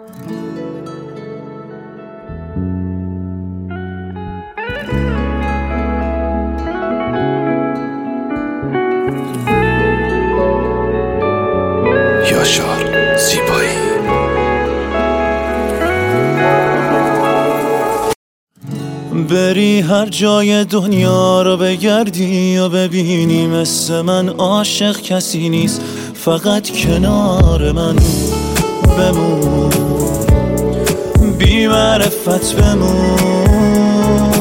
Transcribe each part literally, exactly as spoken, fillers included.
یاشار زیبایی. بری هر جای دنیا رو بگردی و ببینی مثل من عاشق کسی نیست، فقط کنار من بمون، بی معرفت بمون.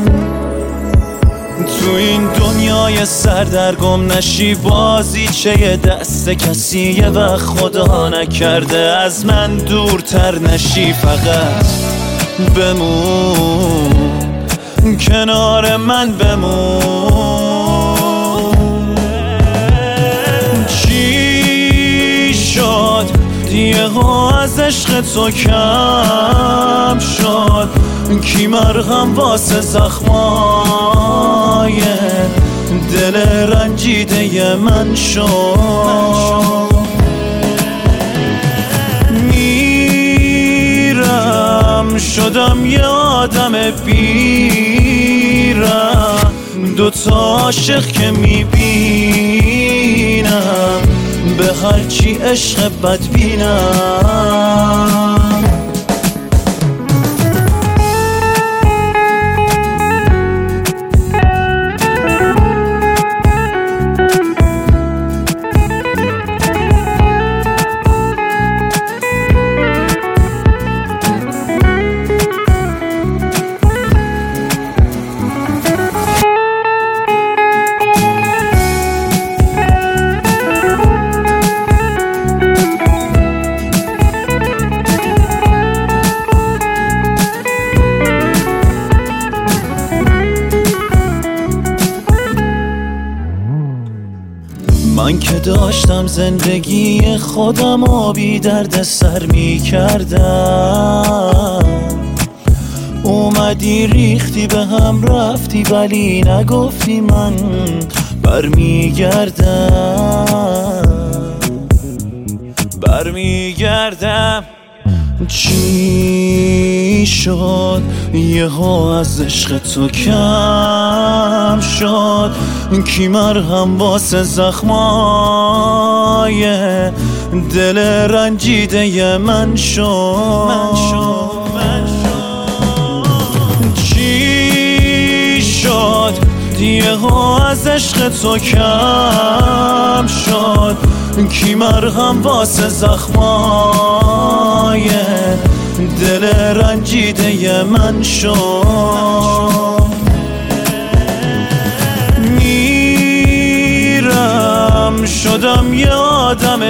تو این دنیای سردرگم نشی، بازیچه دست کسی یه وقت خدا نکرده از من دورتر نشی، فقط بمون کنار من بمون. چی شد یهو از عشق تو کم شد؟ کی مرهم واسه زخمای دل رنجیده من شد؟ میرم شدم یه آدم بیرم، دوتا عاشق که میبینم به هرچی عشق بد بینم. من که داشتم زندگی خودم و بی درد سر می کردم، اومدی ریختی به هم رفتی ولی نگفتی من برمیگردم برمیگردم. چی شد یهو از عشق تو کم شد؟ کی مرهم واسه زخمای دل رنجیده من شد؟ چی شد یهو از عشق تو کم شد؟ کی مرهم واسه زخمای دل رنجیده من شد؟ میرم شدم یه آدم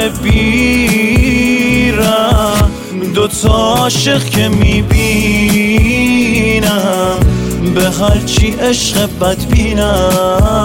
بیرم، دوتا عاشق که میبینم به هرچی عشق بد بینم.